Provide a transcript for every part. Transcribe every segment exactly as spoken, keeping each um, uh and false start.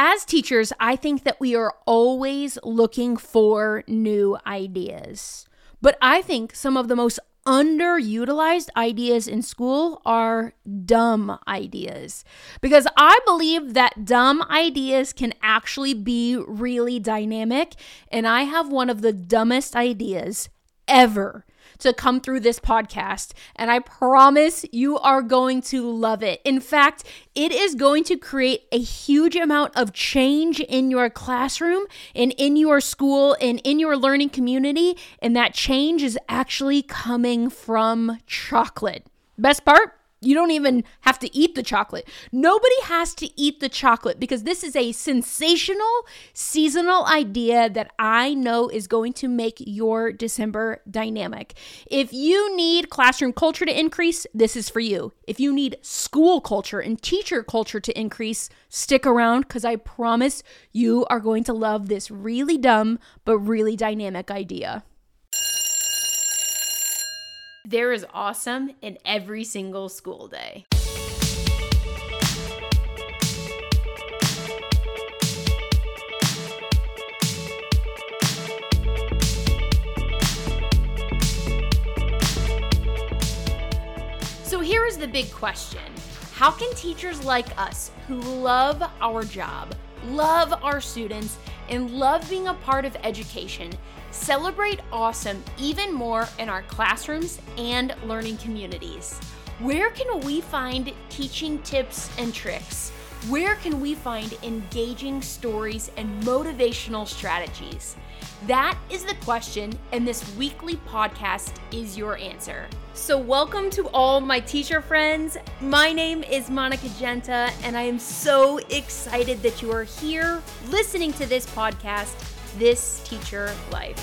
as teachers, I think that we are always looking for new ideas. But I think some of the most underutilized ideas in school are dumb ideas, because I believe that dumb ideas can actually be really dynamic. And I have one of the dumbest ideas ever to come through this podcast, and I promise you are going to love it. In fact, it is going to create a huge amount of change in your classroom and in your school and in your learning community, and that change is actually coming from chocolate. Best part? You don't even have to eat the chocolate. Nobody has to eat the chocolate, because this is a sensational seasonal idea that I know is going to make your December dynamic. If you need classroom culture to increase, this is for you. If you need school culture and teacher culture to increase, stick around, because I promise you are going to love this really dumb but really dynamic idea. There is awesome in every single school day. So here is the big question. How can teachers like us who love our job, love our students, and love being a part of education celebrate awesome even more in our classrooms and learning communities? Where can we find teaching tips and tricks? Where can we find engaging stories and motivational strategies? That is the question, and this weekly podcast is your answer. So welcome to all my teacher friends. My name is Monica Genta, and I am so excited that you are here listening to this podcast, This Teacher Life.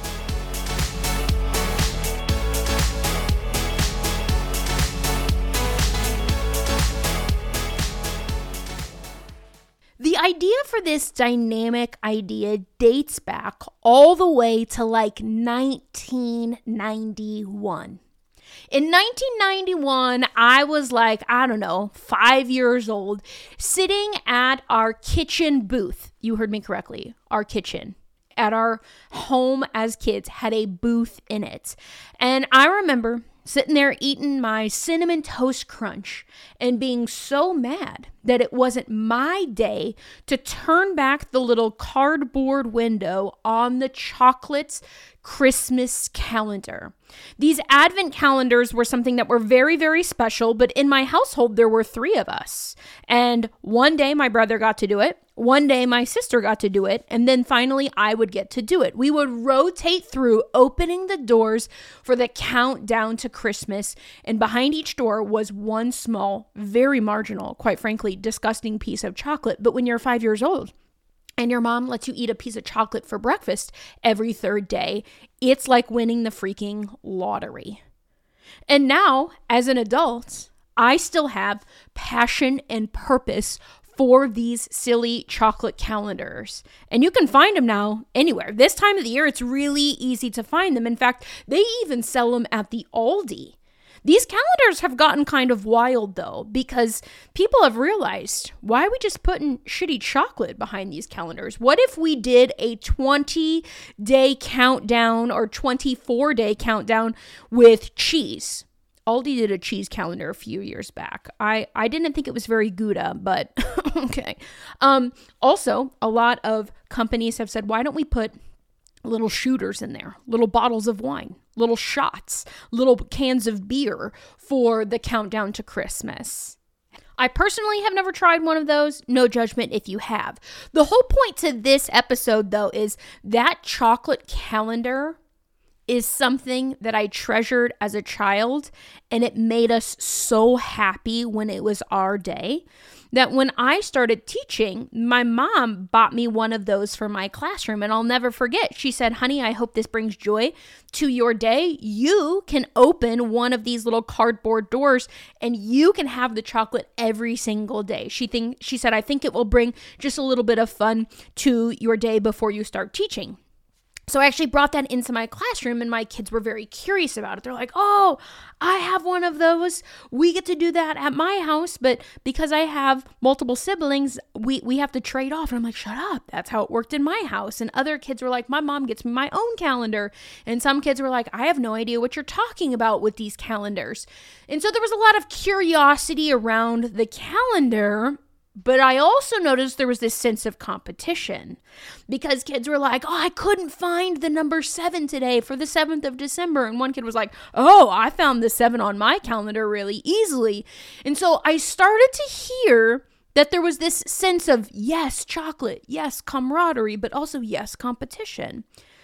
The idea for this dynamic idea dates back all the way to like nineteen ninety-one. In nineteen ninety-one, I was like, I don't know, five years old, sitting at our kitchen booth. You heard me correctly, our kitchen. At our home as kids had a booth in it. And I remember sitting there eating my Cinnamon Toast Crunch and being so mad that it wasn't my day to turn back the little cardboard window on the chocolate's Christmas calendar. These advent calendars were something that were very, very special, but in my household, there were three of us. And one day my brother got to do it. One day my sister got to do it. And then finally I would get to do it. We would rotate through opening the doors for the countdown to Christmas. And behind each door was one small, very marginal, quite frankly, disgusting piece of chocolate. But when you're five years old, and your mom lets you eat a piece of chocolate for breakfast every third day, it's like winning the freaking lottery. And now, as an adult, I still have passion and purpose for these silly chocolate calendars. And you can find them now anywhere. This time of the year, it's really easy to find them. In fact, they even sell them at the Aldi. These calendars have gotten kind of wild, though, because people have realized, why are we just putting shitty chocolate behind these calendars? What if we did a twenty-day countdown or twenty-four-day countdown with cheese? Aldi did a cheese calendar a few years back. I, I didn't think it was very Gouda, but okay. Um, also, a lot of companies have said, why don't we put little shooters in there, little bottles of wine, little shots, little cans of beer for the countdown to Christmas. I personally have never tried one of those. No judgment if you have. The whole point to this episode, though, is that chocolate calendar is something that I treasured as a child, and it made us so happy when it was our day that when I started teaching, my mom bought me one of those for my classroom, and I'll never forget. She said, honey, I hope this brings joy to your day. You can open one of these little cardboard doors and you can have the chocolate every single day. She think, she said, I think it will bring just a little bit of fun to your day before you start teaching. So I actually brought that into my classroom, and my kids were very curious about it. They're like, oh, I have one of those. We get to do that at my house, but because I have multiple siblings, we, we have to trade off. And I'm like, shut up. That's how it worked in my house. And other kids were like, my mom gets me my own calendar. And some kids were like, I have no idea what you're talking about with these calendars. And so there was a lot of curiosity around the calendar. But I also noticed there was this sense of competition because kids were like, oh, I couldn't find the number seven today for the seventh of December. And one kid was like, oh, I found the seven on my calendar really easily. And so I started to hear that there was this sense of, yes, chocolate, yes, camaraderie, but also, yes, competition.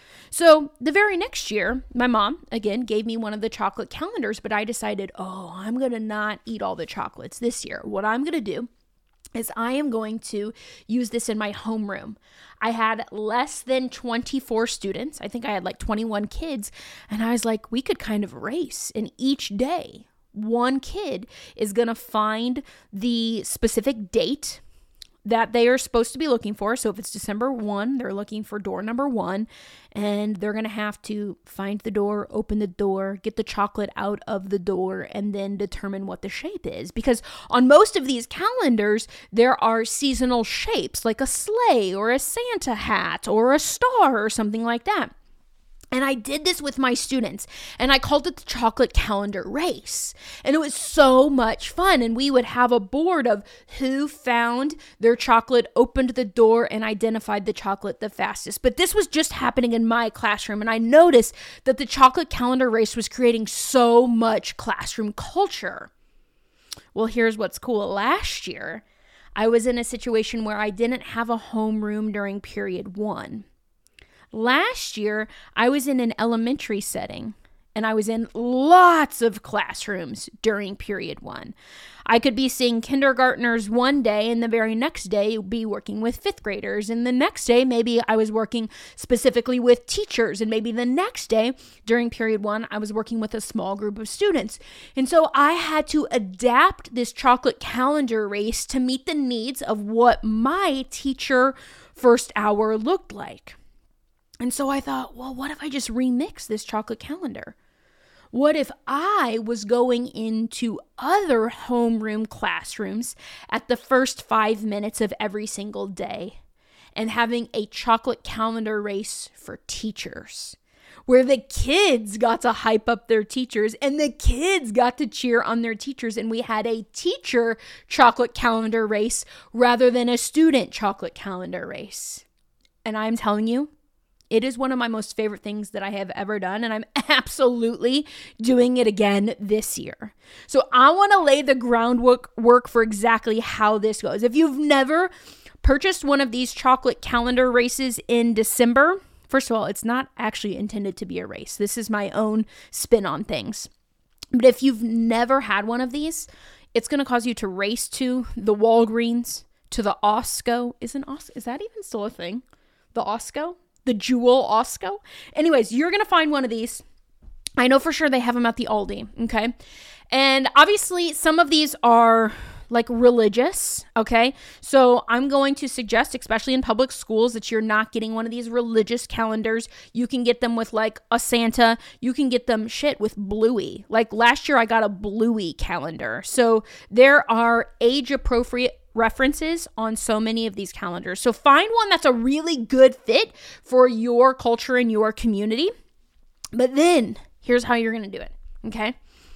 So the very next year, my mom, again, gave me one of the chocolate calendars, but I decided, oh, I'm going to not eat all the chocolates this year. What I'm going to do is I am going to use this in my homeroom. I had less than twenty-four students. I think I had like twenty-one kids. And I was like, we could kind of race. And each day, one kid is going to find the specific date that they are supposed to be looking for. So if it's December first, they're looking for door number one, and they're going to have to find the door, open the door, get the chocolate out of the door, and then determine what the shape is. Because on most of these calendars, there are seasonal shapes like a sleigh or a Santa hat or a star or something like that. And I did this with my students, and I called it the chocolate calendar race. And it was so much fun. And we would have a board of who found their chocolate, opened the door, and identified the chocolate the fastest. But this was just happening in my classroom. And I noticed that the chocolate calendar race was creating so much classroom culture. Well, here's what's cool. Last year, I was in a situation where I didn't have a homeroom during period one. Last year, I was in an elementary setting, and I was in lots of classrooms during period one. I could be seeing kindergartners one day, and the very next day be working with fifth graders. And the next day, maybe I was working specifically with teachers. And maybe the next day during period one, I was working with a small group of students. And so I had to adapt this chocolate calendar race to meet the needs of what my teacher first hour looked like. And so I thought, well, what if I just remix this chocolate calendar? What if I was going into other homeroom classrooms at the first five minutes of every single day and having a chocolate calendar race for teachers, where the kids got to hype up their teachers and the kids got to cheer on their teachers, and we had a teacher chocolate calendar race rather than a student chocolate calendar race. And I'm telling you, it is one of my most favorite things that I have ever done, and I'm absolutely doing it again this year. So I want to lay the groundwork work for exactly how this goes. If you've never purchased one of these chocolate calendar races in December, first of all, it's not actually intended to be a race. This is my own spin on things. But if you've never had one of these, it's going to cause you to race to the Walgreens, to the Osco. Isn't Os- is that even still a thing? The Osco? The Jewel Osco. Anyways, you're going to find one of these. I know for sure they have them at the Aldi, okay? And obviously, some of these are like religious, okay? So I'm going to suggest, especially in public schools, that you're not getting one of these religious calendars. You can get them with like a Santa. You can get them shit with Bluey. Like last year, I got a Bluey calendar. So there are age-appropriate references on so many of these calendars. So find one that's a really good fit for your culture and your community. But then here's how you're going to do it, okay?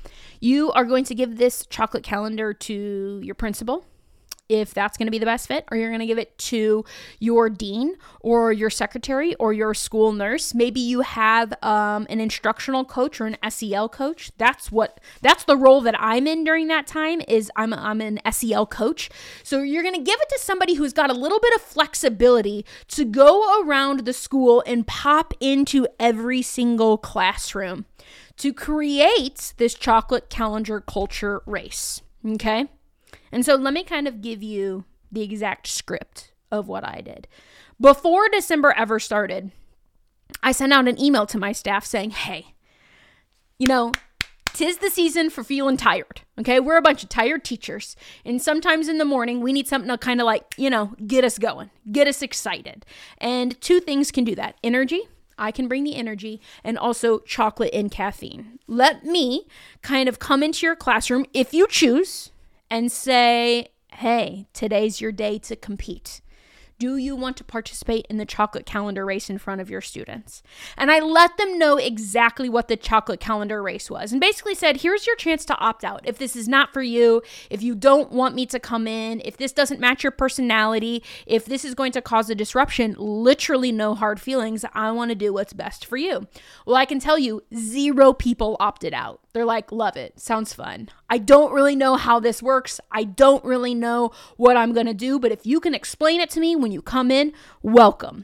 You are going to give this chocolate calendar to your principal, if that's going to be the best fit, or you're going to give it to your dean or your secretary or your school nurse. Maybe you have um, an instructional coach or an S E L coach. That's what, that's the role that I'm in during that time is I'm, I'm an S E L coach. So you're going to give it to somebody who's got a little bit of flexibility to go around the school and pop into every single classroom to create this chocolate calendar culture race, okay? And so let me kind of give you the exact script of what I did. Before December ever started, I sent out an email to my staff saying, hey, you know, 'tis the season for feeling tired, okay? We're a bunch of tired teachers, and sometimes in the morning, we need something to kind of like, you know, get us going, get us excited. And two things can do that, energy I can bring the energy, and also chocolate and caffeine. Let me kind of come into your classroom if you choose and say, hey, today's your day to compete. Do you want to participate in the chocolate calendar race in front of your students? And I let them know exactly what the chocolate calendar race was and basically said, here's your chance to opt out. If this is not for you, if you don't want me to come in, if this doesn't match your personality, if this is going to cause a disruption, literally no hard feelings. I want to do what's best for you. Well, I can tell you zero people opted out. They're like, love it. Sounds fun. I don't really know how this works. I don't really know what I'm going to do, but if you can explain it to me when you come in, welcome.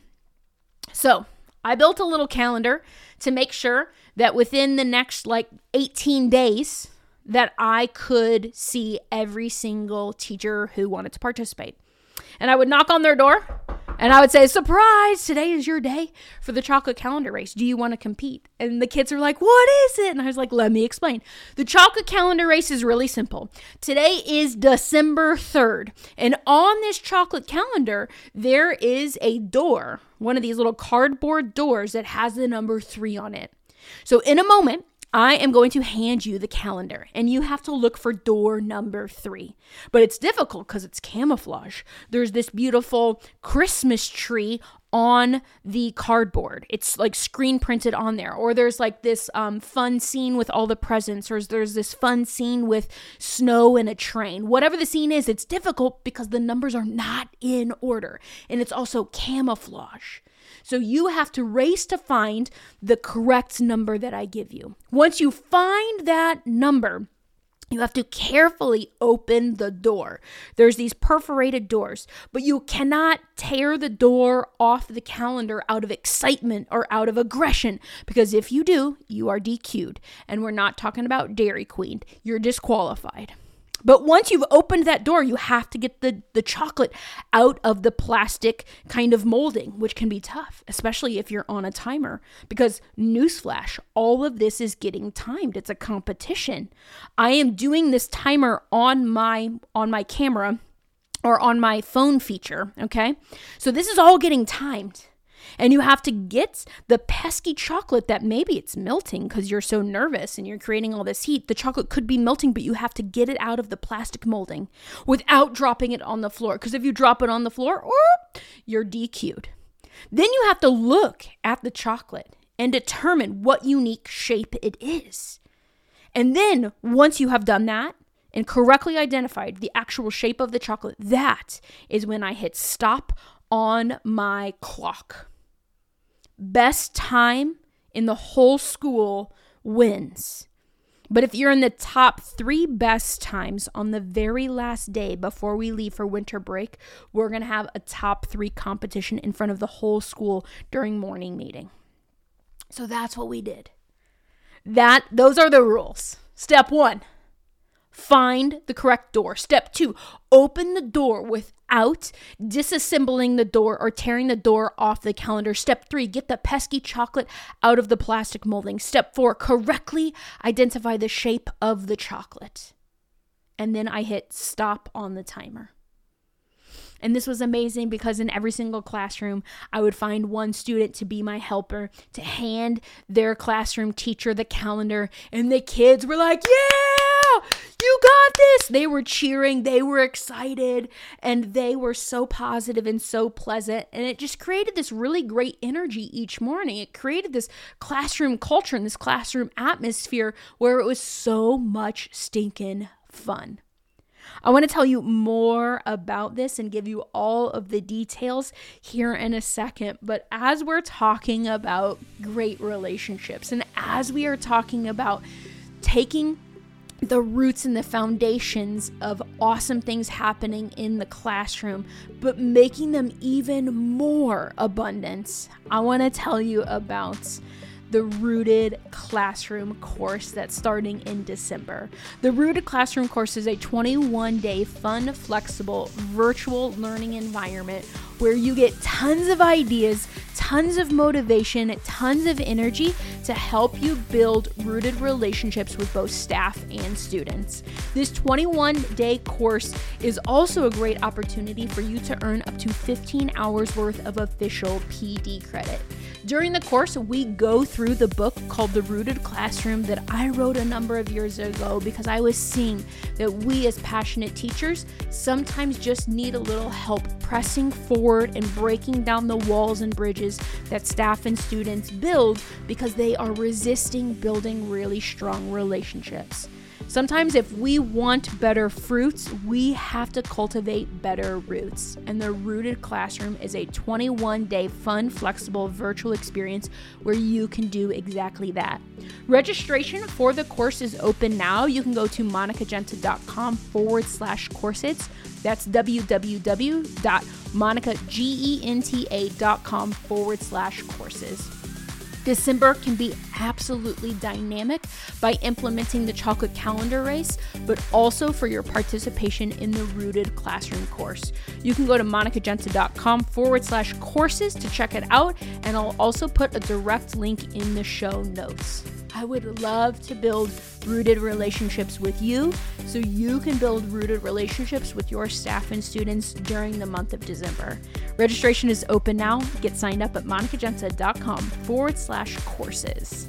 So I built a little calendar to make sure that within the next like eighteen days that I could see every single teacher who wanted to participate. And I would knock on their door and I would say, surprise, today is your day for the chocolate calendar race. Do you want to compete? And the kids are like, what is it? And I was like, let me explain. The chocolate calendar race is really simple. Today is December third. And on this chocolate calendar, there is a door, one of these little cardboard doors that has the number three on it. So in a moment, I am going to hand you the calendar and you have to look for door number three. But it's difficult because it's camouflage. There's this beautiful Christmas tree on the cardboard. It's like screen printed on there. Or there's like this um, fun scene with all the presents. Or there's this fun scene with snow and a train. Whatever the scene is, it's difficult because the numbers are not in order. And it's also camouflage. So you have to race to find the correct number that I give you. Once you find that number, you have to carefully open the door. There's these perforated doors, but you cannot tear the door off the calendar out of excitement or out of aggression, because if you do, you are D Q'd. And we're not talking about Dairy Queen. You're disqualified. But once you've opened that door, you have to get the, the chocolate out of the plastic kind of molding, which can be tough, especially if you're on a timer. Because newsflash, all of this is getting timed. It's a competition. I am doing this timer on my on my camera or on my phone feature, okay? So this is all getting timed. And you have to get the pesky chocolate that maybe it's melting because you're so nervous and you're creating all this heat. The chocolate could be melting, but you have to get it out of the plastic molding without dropping it on the floor. Because if you drop it on the floor, oh, you're D Q'd. Then you have to look at the chocolate and determine what unique shape it is. And then once you have done that and correctly identified the actual shape of the chocolate, that is when I hit stop on my clock. Best time in the whole school wins. But if you're in the top three best times on the very last day before we leave for winter break, we're going to have a top three competition in front of the whole school during morning meeting. So that's what we did. That, those are the rules. Step one, find the correct door. Step two, open the door without disassembling the door or tearing the door off the calendar. Step three, get the pesky chocolate out of the plastic molding. Step four, correctly identify the shape of the chocolate. And then I hit stop on the timer. And this was amazing because in every single classroom, I would find one student to be my helper, to hand their classroom teacher the calendar. And the kids were like, yeah, you got this. They were cheering. They were excited. And they were so positive and so pleasant. And it just created this really great energy each morning. It created this classroom culture and this classroom atmosphere where it was so much stinking fun. I want to tell you more about this and give you all of the details here in a second. But as we're talking about great relationships and as we are talking about taking the roots and the foundations of awesome things happening in the classroom, but making them even more abundant, I want to tell you about the Rooted Classroom course that's starting in December. The Rooted Classroom course is a twenty-one day fun, flexible, virtual learning environment where you get tons of ideas, tons of motivation, tons of energy to help you build rooted relationships with both staff and students. This twenty-one day course is also a great opportunity for you to earn up to fifteen hours worth of official P D credit. During the course, we go through the book called The Rooted Classroom that I wrote a number of years ago because I was seeing that we as passionate teachers sometimes just need a little help pressing forward and breaking down the walls and bridges that staff and students build because they are resisting building really strong relationships. Sometimes if we want better fruits, we have to cultivate better roots. And the Rooted Classroom is a twenty-one day fun, flexible virtual experience where you can do exactly that. Registration for the course is open now. You can go to monicagenta.com forward slash courses. That's www.monicagenta.com forward slash courses. December can be absolutely dynamic by implementing the chocolate calendar race, but also for your participation in the Rooted Classroom course. You can go to monicagenta.com forward slash courses to check it out, and I'll also put a direct link in the show notes. I would love to build rooted relationships with you so you can build rooted relationships with your staff and students during the month of December. Registration is open now. Get signed up at monicagenta.com forward slash courses.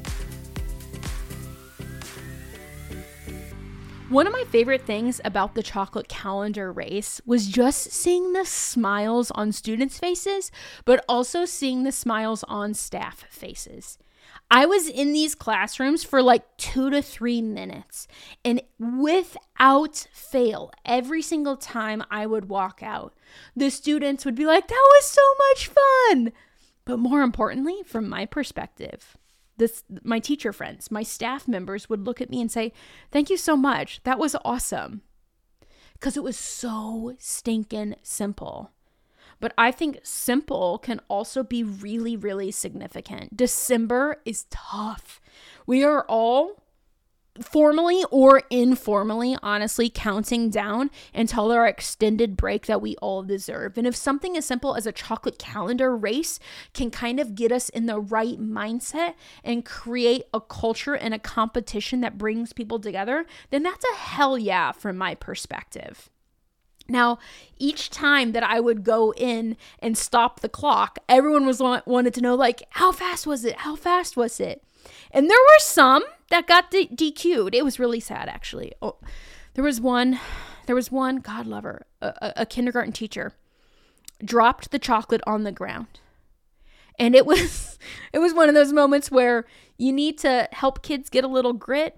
One of my favorite things about the chocolate calendar race was just seeing the smiles on students' faces, but also seeing the smiles on staff faces. I was in these classrooms for like two to three minutes, and without fail, every single time I would walk out, the students would be like, "That was so much fun." But more importantly, from my perspective, this, my teacher friends, my staff members would look at me and say, "Thank you so much. That was awesome." Because it was so stinking simple. But I think simple can also be really, really significant. December is tough. We are all formally or informally, honestly, counting down until our extended break that we all deserve. And if something as simple as a chocolate calendar race can kind of get us in the right mindset and create a culture and a competition that brings people together, then that's a hell yeah from my perspective. Now, each time that I would go in and stop the clock, everyone was wanted to know, like, how fast was it? How fast was it? And there were some that got D- DQ'd. It was really sad, actually. Oh, there was one, there was one, God love her, a, a kindergarten teacher dropped the chocolate on the ground. And it was, it was one of those moments where you need to help kids get a little grit.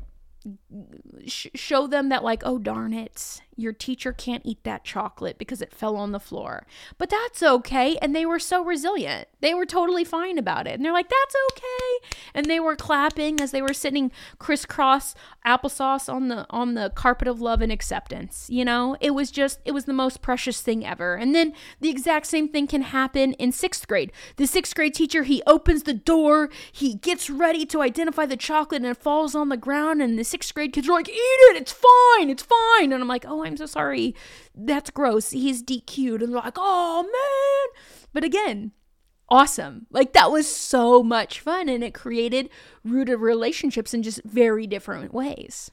Sh- show them that, like, oh darn it, your teacher can't eat that chocolate because it fell on the floor, but that's okay. And they were so resilient, they were totally fine about it, and they're like, that's okay. And they were clapping as they were sitting crisscross applesauce on the on the carpet of love and acceptance. You know, it was just it was the most precious thing ever. And then the exact same thing can happen in sixth grade. The sixth grade teacher, he opens the door, he gets ready to identify the chocolate, and it falls on the ground, and the sixth grade kids are like, eat it, it's fine, it's fine. And I'm like, oh, I'm so sorry, that's gross, he's D Q'd. And they're like, oh man. But again, awesome. Like, that was so much fun, and it created rooted relationships in just very different ways.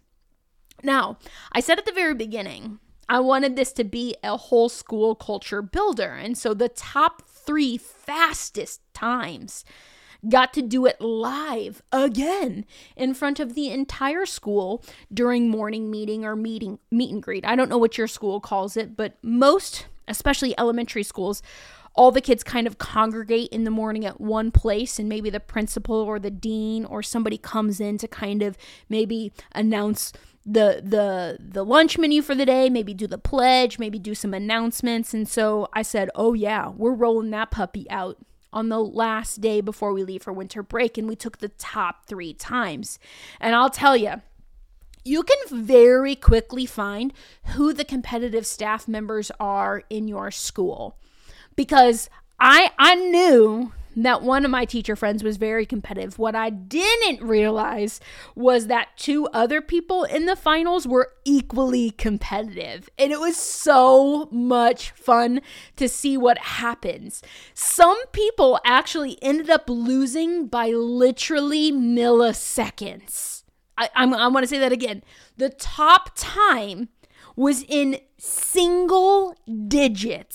Now, I said at the very beginning, I wanted this to be a whole school culture builder. And so the top three fastest times got to do it live again in front of the entire school during morning meeting or meeting meet and greet. I don't know what your school calls it, but most, especially elementary schools, all the kids kind of congregate in the morning at one place, and maybe the principal or the dean or somebody comes in to kind of maybe announce the the the lunch menu for the day, maybe do the pledge, maybe do some announcements. And so I said, oh yeah, we're rolling that puppy out on the last day before we leave for winter break, and we took the top three times. And I'll tell you, you can very quickly find who the competitive staff members are in your school, because I I knew that one of my teacher friends was very competitive. What I didn't realize was that two other people in the finals were equally competitive. And it was so much fun to see what happens. Some people actually ended up losing by literally milliseconds. I, I'm, I want to say that again. The top time was in single digits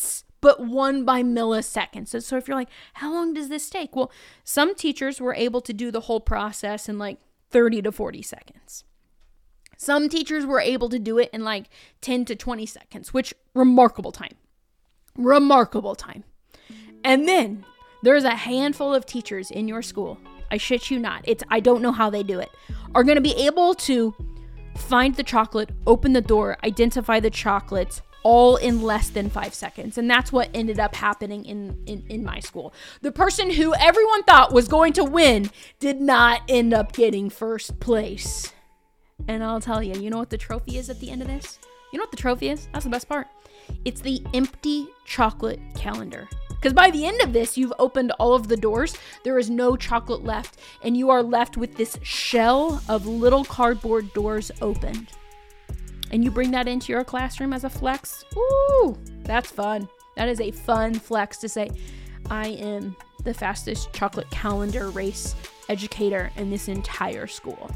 but one by milliseconds. So, so if you're like, how long does this take? Well, some teachers were able to do the whole process in like thirty to forty seconds. Some teachers were able to do it in like ten to twenty seconds, which remarkable time. Remarkable time. And then there's a handful of teachers in your school, I shit you not, it's I don't know how they do it, are going to be able to find the chocolate, open the door, identify the chocolates, all in less than five seconds. And that's what ended up happening in, in, in my school. The person who everyone thought was going to win did not end up getting first place. And I'll tell you, you know what the trophy is at the end of this? You know what the trophy is? That's the best part. It's the empty chocolate calendar. Because by the end of this, you've opened all of the doors. There is no chocolate left. And you are left with this shell of little cardboard doors opened. And you bring that into your classroom as a flex. Ooh, that's fun. That is a fun flex to say, I am the fastest chocolate calendar race educator in this entire school.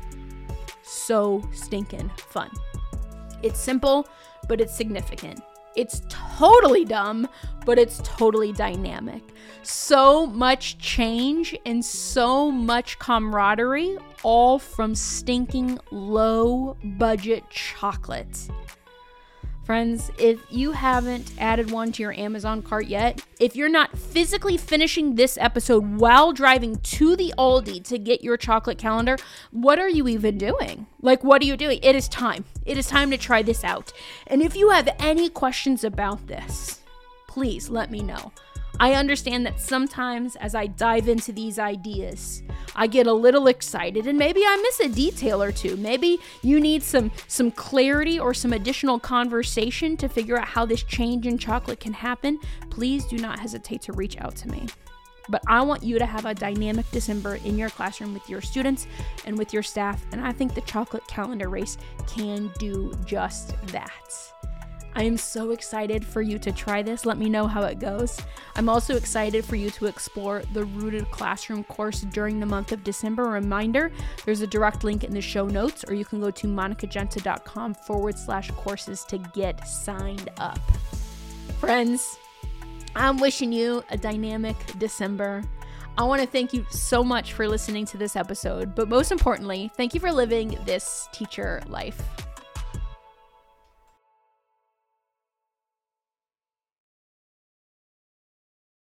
So stinking fun. It's simple, but it's significant. It's totally dumb, but it's totally dynamic. So much change and so much camaraderie, all from stinking low budget chocolate. Friends, if you haven't added one to your Amazon cart yet, if you're not physically finishing this episode while driving to the Aldi to get your chocolate calendar, what are you even doing? Like, what are you doing? It is time. It is time to try this out. And if you have any questions about this, please let me know. I understand that sometimes as I dive into these ideas, I get a little excited and maybe I miss a detail or two. Maybe you need some some clarity or some additional conversation to figure out how this change in chocolate can happen. Please do not hesitate to reach out to me. But I want you to have a dynamic December in your classroom with your students and with your staff. And I think the chocolate calendar race can do just that. I am so excited for you to try this. Let me know how it goes. I'm also excited for you to explore the Rooted Classroom course during the month of December. Reminder, there's a direct link in the show notes, or you can go to monicagenta.com forward slash courses to get signed up. Friends, I'm wishing you a dynamic December. I want to thank you so much for listening to this episode, but most importantly, thank you for living this teacher life.